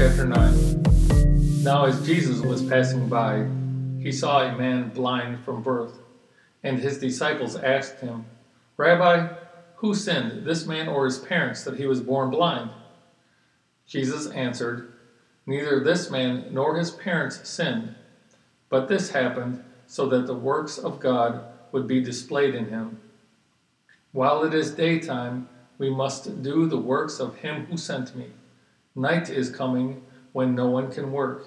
chapter 9. Now as Jesus was passing by, he saw a man blind from birth, and his disciples asked him, "Rabbi, who sinned, this man or his parents, that he was born blind?" Jesus answered, "Neither this man nor his parents sinned, but this happened so that the works of God would be displayed in him. While it is daytime, we must do the works of him who sent me. Night is coming when no one can work.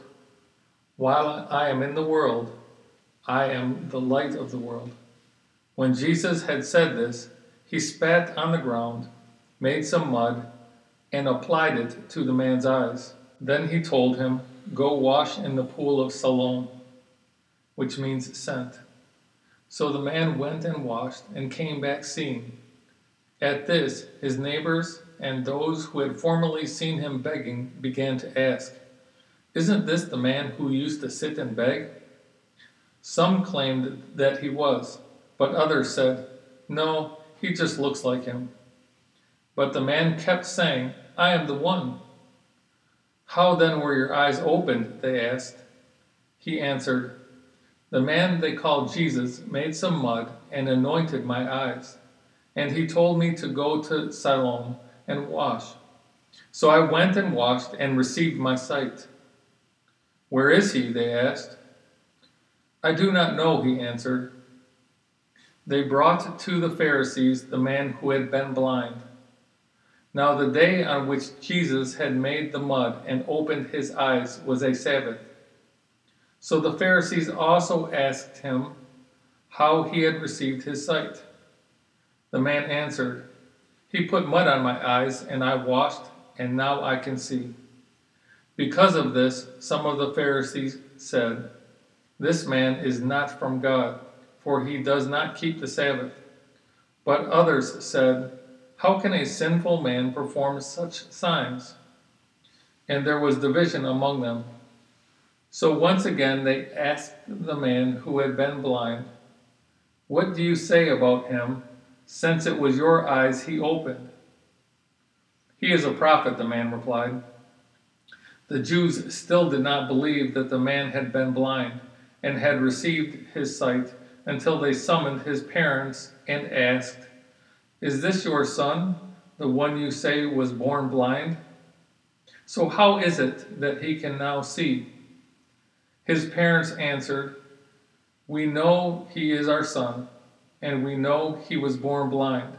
While I am in the world, I am the light of the world." When Jesus had said this, he spat on the ground, made some mud, and applied it to the man's eyes. Then he told him, "Go wash in the pool of Siloam," which means sent. So the man went and washed and came back seeing. At this, his neighbors and those who had formerly seen him begging began to ask, "Isn't this the man who used to sit and beg?" Some claimed that he was, but others said, "No, he just looks like him." But the man kept saying, "I am the one." "How then were your eyes opened?" they asked. He answered, "The man they called Jesus made some mud and anointed my eyes, and he told me to go to Siloam and wash. So I went and washed and received my sight." "Where is he?" they asked. "I do not know," he answered. They brought to the Pharisees the man who had been blind. Now the day on which Jesus had made the mud and opened his eyes was a Sabbath. So the Pharisees also asked him how he had received his sight. The man answered, "He put mud on my eyes, and I washed, and now I can see." Because of this, some of the Pharisees said, "This man is not from God, for he does not keep the Sabbath." But others said, "How can a sinful man perform such signs?" And there was division among them. So once again they asked the man who had been blind, "What do you say about him, since it was your eyes he opened?" "He is a prophet," the man replied. The Jews still did not believe that the man had been blind and had received his sight until they summoned his parents and asked, "Is this your son, the one you say was born blind? So how is it that he can now see?" His parents answered, "We know he is our son, and we know he was born blind.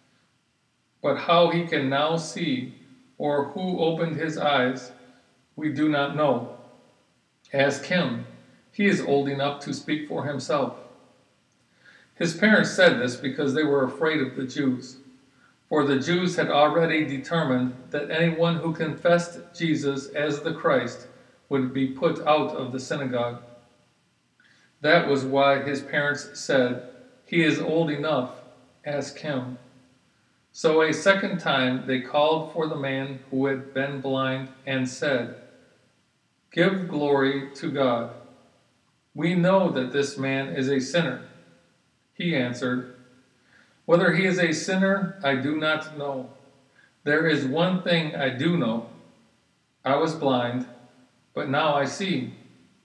But how he can now see, or who opened his eyes, we do not know. Ask him. He is old enough to speak for himself." His parents said this because they were afraid of the Jews, for the Jews had already determined that anyone who confessed Jesus as the Christ would be put out of the synagogue. That was why his parents said, "He is old enough, ask him." So a second time they called for the man who had been blind and said, "Give glory to God. We know that this man is a sinner." He answered, "Whether he is a sinner, I do not know. There is one thing I do know. I was blind, but now I see."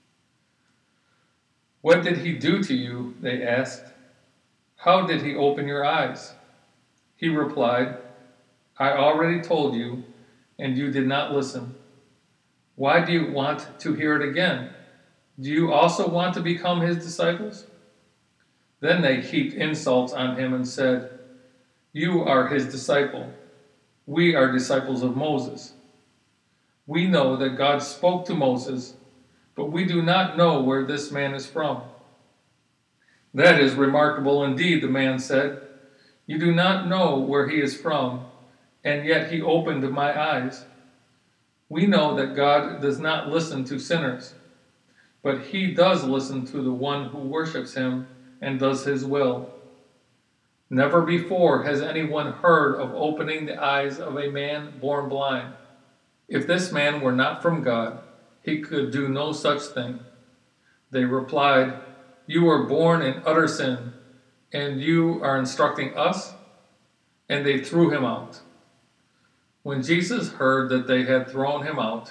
"What did he do to you?" they asked. "How did he open your eyes?" He replied, "I already told you, and you did not listen. Why do you want to hear it again? Do you also want to become his disciples?" Then they heaped insults on him and said, "You are his disciple. We are disciples of Moses. We know that God spoke to Moses, but we do not know where this man is from." "That is remarkable indeed," the man said. "You do not know where he is from, and yet he opened my eyes. We know that God does not listen to sinners, but he does listen to the one who worships him and does his will. Never before has anyone heard of opening the eyes of a man born blind. If this man were not from God, he could do no such thing." They replied, "You were born in utter sin, and you are instructing us?" And they threw him out. When Jesus heard that they had thrown him out,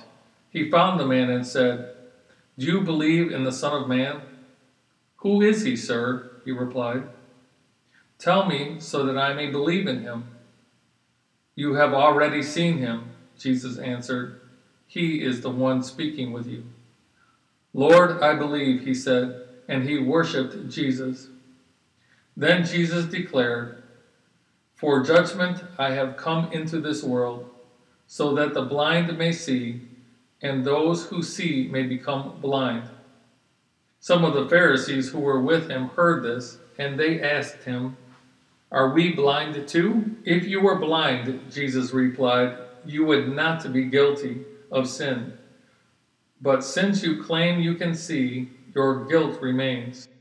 He found the man and said, "Do you believe in the Son of Man?" "Who is he, sir?" he replied. "Tell me so that I may believe in him." "You have already seen him," Jesus answered. "He is the one speaking with you." "Lord, I believe," he said, and he worshipped Jesus. Then Jesus declared, "For judgment I have come into this world, so that the blind may see, and those who see may become blind." Some of the Pharisees who were with him heard this, and they asked him, "Are we blind too?" "If you were blind," Jesus replied, "you would not be guilty of sin. But since you claim you can see, your guilt remains."